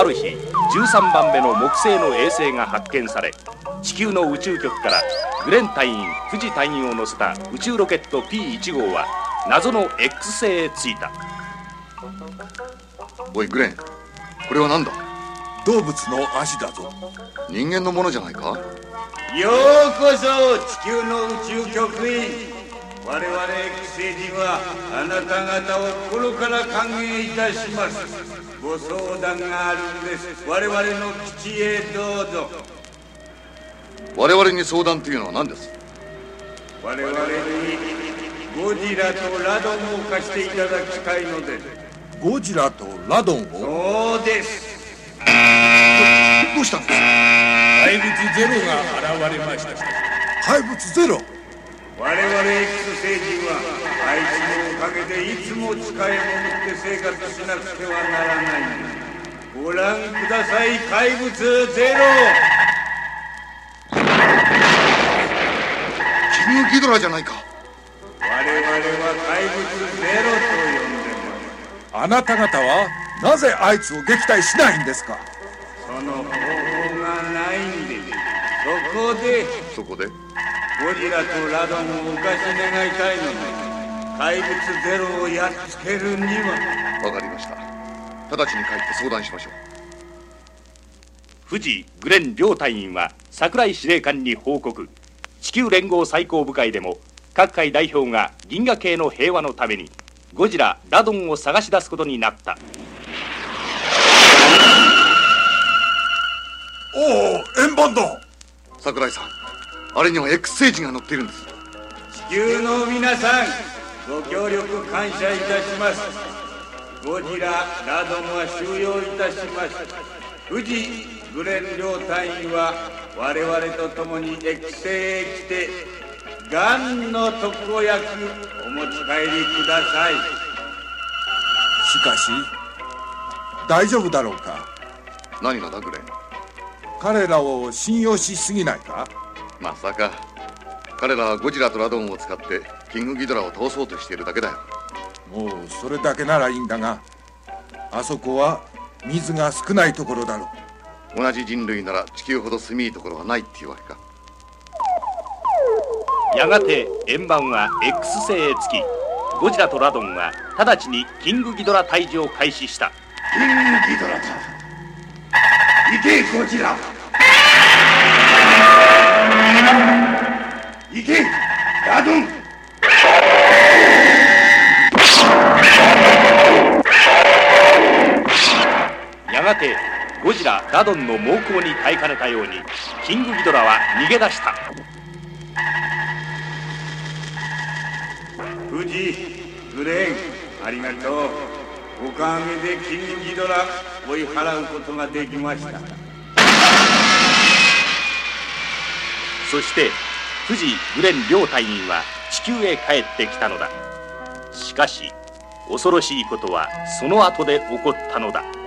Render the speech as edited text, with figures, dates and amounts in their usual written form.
ある日、13番目の木星の衛星が発見され、地球の宇宙局からグレン隊員、富士隊員を乗せた宇宙ロケット P1 号は謎の X 星へ着いた。 おいグレン、これは何だ？ 動物の足だぞ。 人間のものじゃないか？ ようこそ地球の宇宙局へ。我々 X 星人はあなた方を心から歓迎いたします。ご相談があるんです。我々の基地へどうぞ。 我々に相談というのは何です？ 我々にゴジラとラドンを貸していただきたいのです。 ゴジラとラドンを？ そうです。 どうしたんですか？ 怪物ゼロが現れました。 怪物ゼロ？ 我々 X 星人はあいつのおかげでいつも使い物って生活しなくてはならないんです。ご覧ください、怪物ゼロ。 キングギドラじゃないか。 我々は怪物ゼロと呼んでます。 あなた方はなぜあいつを撃退しないんですか？ その方法がないんです。そこでゴジラとラドンをお貸し願いたいので、怪物ゼロをやっつけるには。 わかりました。直ちに帰って相談しましょう。 富士、グレン両隊員は櫻井司令官に報告。地球連合最高部会でも各界代表が銀河系の平和のためにゴジラ、ラドンを探し出すことになった。 おお、円盤だ。 櫻井さん、あれには X 星人が乗っているんです。 地球の皆さん、ご協力感謝いたします。ゴジラ、ラドンは収容いたします。富士、グレン両隊員は我々と共に X 星へ来てガンの特効薬お持ち帰りください。 しかし大丈夫だろうか？ 何がだグレン？ 彼らを信用しすぎないか？ まさか。彼らはゴジラとラドンを使ってキングギドラを倒そうとしているだけだよ。 もうそれだけならいいんだが、あそこは水が少ないところだろう。 同じ人類なら地球ほど住みいいところはないっていうわけか。 やがて円盤は X 星へ着き、ゴジラとラドンは直ちにキングギドラ退治を開始した。 キングギドラだ。行けゴジラ。行けラドン。 やがてゴジラ、ラドンの猛攻に耐えかねたようにキングギドラは逃げ出した。 富士、グレン、ありがとう。おかげでキングギドラ追い払うことができました。 そして富士、グレン両隊員は地球へ帰ってきたのだ。しかし恐ろしいことはその後で起こったのだ。